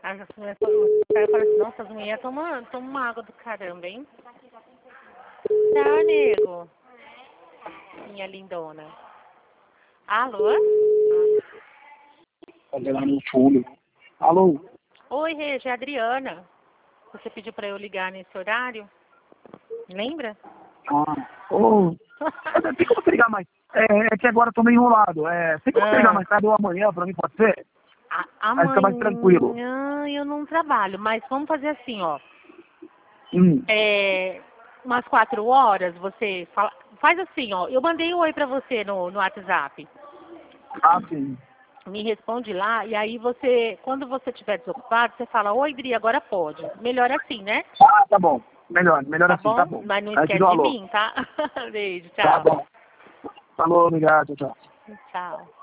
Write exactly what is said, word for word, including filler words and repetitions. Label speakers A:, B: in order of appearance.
A: As mulheres o cara fala assim, nossa, as mulheres tomam toma uma água do caramba, hein? Tchau, nego. Minha lindona. Alô?
B: Fazer lá no fundo. Alô?
A: Oi, Regi, é a Adriana. Você pediu pra eu ligar nesse horário? Lembra?
B: Ah, ô. Tem como você ligar mais? É, é que agora eu tô meio enrolado. É, tem como você ligar mais tarde ou amanhã pra mim, pode ser?
A: A,
B: Aí fica mais tranquilo.
A: amanhã eu não trabalho, mas vamos fazer assim, ó.
B: Hum.
A: É, umas quatro horas, você fala, faz assim, ó. Eu mandei um oi pra você no, no WhatsApp.
B: Ah, sim.
A: Me responde lá e aí você, quando você estiver desocupado, você fala, oi, Dri, agora pode. Melhor assim, né?
B: Ah, tá bom. Melhor, melhor
A: Tá
B: assim,
A: bom?
B: tá bom.
A: Mas não
B: Aí eu te
A: esquece
B: dou
A: de
B: alô.
A: mim, tá? Beijo,
B: Tá
A: tchau.
B: bom. Falou, obrigado, tchau.
A: Tchau.